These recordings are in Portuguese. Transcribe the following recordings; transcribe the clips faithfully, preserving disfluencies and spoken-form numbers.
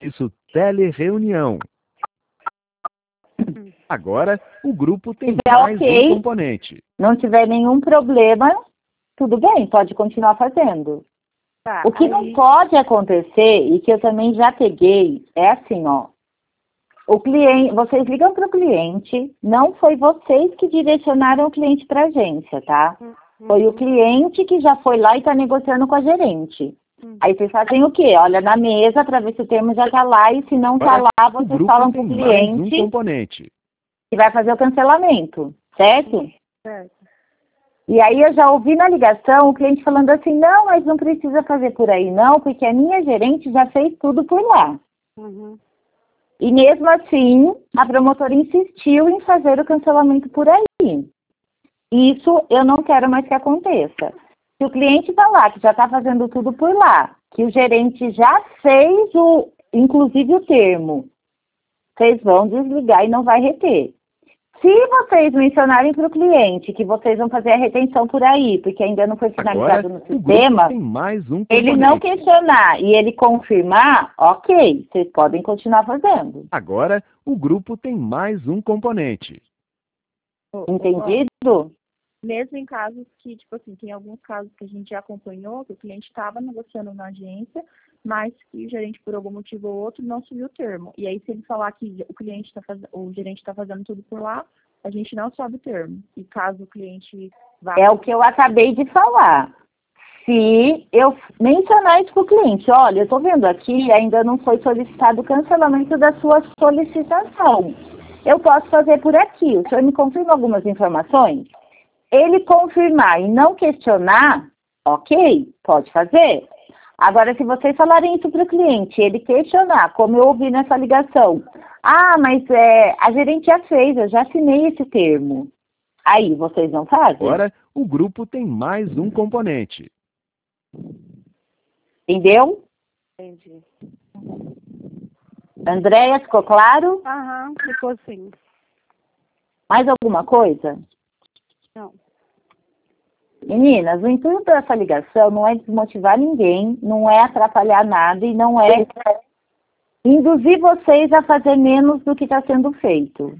Isso, telereunião. Agora, o grupo tem Se mais ok, um componente. não tiver nenhum problema, tudo bem, pode continuar fazendo. Tá, O que aí- não pode acontecer, e que eu também já peguei, é assim, ó. O cliente, vocês ligam para o cliente, não foi vocês que direcionaram o cliente para a agência, tá? Foi o cliente que já foi lá e está negociando com a gerente. Aí vocês fazem o quê? Olha na mesa para ver se o termo já está lá e se não está Agora, lá, o vocês grupo falam para tem o mais um cliente componente. que vai fazer o cancelamento, certo? Certo. E aí eu já ouvi na ligação o cliente falando assim, não, mas não precisa fazer por aí não, porque a minha gerente já fez tudo por lá. Uhum. E mesmo assim, a promotora insistiu em fazer o cancelamento por aí. Isso eu não quero mais que aconteça. Se o cliente falar que já está fazendo tudo por lá, que o gerente já fez, o, inclusive o termo, vocês vão desligar e não vai reter. Se vocês mencionarem para o cliente que vocês vão fazer a retenção por aí, porque ainda não foi finalizado Agora, no o grupo sistema, tem mais um componente. ele não questionar e ele confirmar, ok, vocês podem continuar fazendo. Agora, o grupo tem mais um componente. Entendido? Mesmo em casos que, tipo assim, tem alguns casos que a gente já acompanhou, que o cliente estava negociando na agência, mas que o gerente, por algum motivo ou outro, não subiu o termo. E aí, se ele falar que o cliente está fazendo, o gerente está fazendo tudo por lá, a gente não sobe o termo. E caso o cliente vá... É o que eu acabei de falar. Se eu mencionar isso para o cliente, olha, eu estou vendo aqui, ainda não foi solicitado o cancelamento da sua solicitação. Eu posso fazer por aqui. O senhor me confirma algumas informações? Ele confirmar e não questionar, ok, pode fazer. Agora, se vocês falarem isso para o cliente, ele questionar, como eu ouvi nessa ligação, ah, mas é, a gerente já fez, eu já assinei esse termo. Aí, vocês não fazem? Agora, o grupo tem mais um componente. Entendeu? Entendi. Andréia, ficou claro? Aham, ficou sim. Mais alguma coisa? Não. Meninas, o intuito dessa ligação não é desmotivar ninguém, não é atrapalhar nada e não é induzir vocês a fazer menos do que está sendo feito.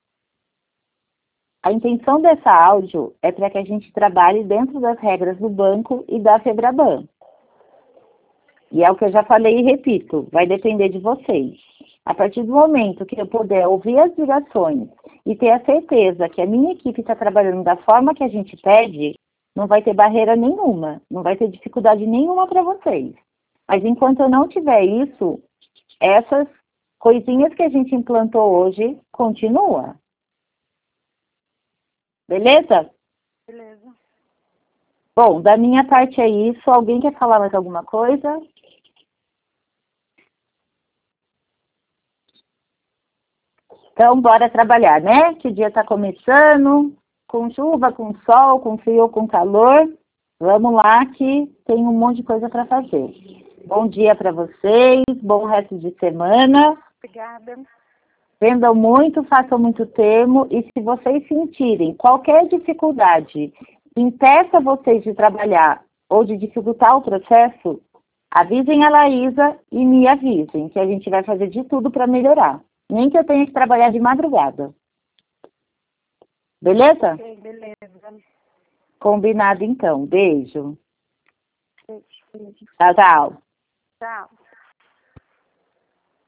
A intenção dessa áudio é para que a gente trabalhe dentro das regras do banco e da FEBRABAN. E é o que eu já falei e repito, vai depender de vocês. A partir do momento que eu puder ouvir as ligações e ter a certeza que a minha equipe está trabalhando da forma que a gente pede, não vai ter barreira nenhuma, não vai ter dificuldade nenhuma para vocês. Mas enquanto eu não tiver isso, essas coisinhas que a gente implantou hoje continua. Beleza? Beleza. Bom, da minha parte é isso. Alguém quer falar mais alguma coisa? Então, bora trabalhar, né? Que o dia está começando, com chuva, com sol, com frio, com calor. Vamos lá que tem um monte de coisa para fazer. Bom dia para vocês, bom resto de semana. Obrigada. Vendam muito, façam muito termo. E se vocês sentirem qualquer dificuldade que impeça vocês de trabalhar ou de dificultar o processo, avisem a Laísa e me avisem, que a gente vai fazer de tudo para melhorar. Nem que eu tenha que trabalhar de madrugada. Beleza? Ok, beleza. Combinado então. Beijo. Beijo. Tchau, tchau. Tchau.